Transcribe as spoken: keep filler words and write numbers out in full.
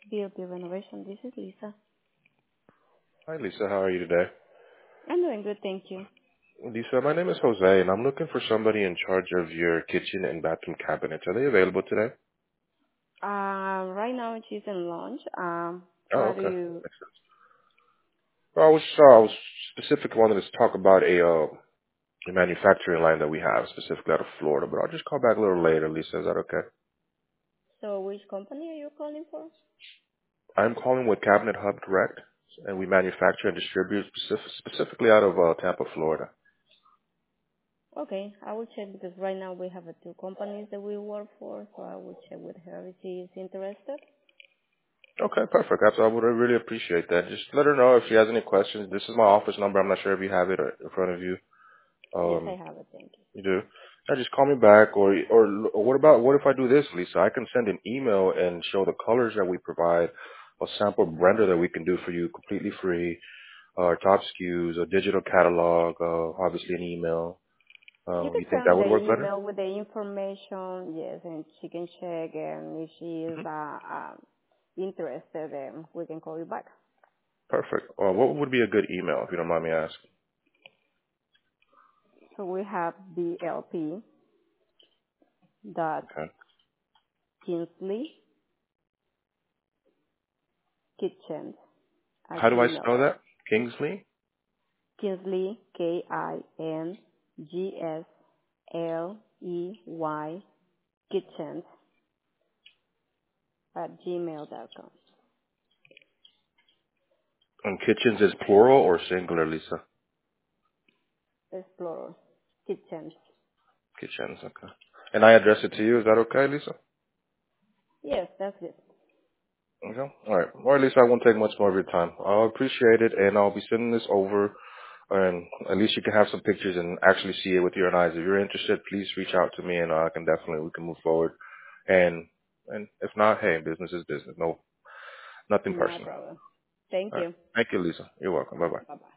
B L P Renovation. This is Lisa. Hi, Lisa. How are you today? I'm doing good, thank you. Lisa, my name is Jose, and I'm looking for somebody in charge of your kitchen and bathroom cabinets. Are they available today? Uh, right now she's in lunch. Um, Oh, how do okay. you? Makes sense. Well, I was, uh, I was specifically wanted to talk about a, uh, a manufacturing line that we have, specifically out of Florida, but I'll just call back a little later, Lisa. Is that okay? So which company are you calling for? I'm calling with Cabinet Hub Direct, and we manufacture and distribute specific, specifically out of uh, Tampa, Florida. Okay, I will check because right now we have uh, two companies that we work for, so I will check with her if she is interested. Okay, perfect. That's, I would really appreciate that. Just let her know if she has any questions. This is my office number. I'm not sure if you have it uh, in front of you. Yes, I Um, have it. Thank you. You do? Yeah, just call me back, or, or or what about what if I do this, Lisa? I can send an email and show the colors that we provide, a sample render that we can do for you, completely free, our top S K Us, a digital catalog, uh, obviously an email. You Um, can you think that send would the work better? email with the information, yes, and she can check, and if she is hmm uh, uh, interested, then we can call you back. Perfect. Uh, what would be a good email, if you don't mind me asking? So we have B L P dot Okay. Kinsley Kitchen at How do I gmail spell dot that? Kingsley? Kinsley, K I N G S L E Y, Kitchen at gmail dot com. And kitchens is plural or singular, Lisa? Explorer. Kitchen. Kitchens, okay. And I address it to you. Is that okay, Lisa? Yes, that's it. Okay. All right. Or at least I won't take much more of your time. I'll appreciate it, and I'll be sending this over, and at least you can have some pictures and actually see it with your own eyes. If you're interested, please reach out to me, and uh, I can definitely we can move forward. And and if not, hey, business is business. No, nothing No personal. problem. Thank All right. you. Thank you, Lisa. You're welcome. Bye bye. Bye-bye.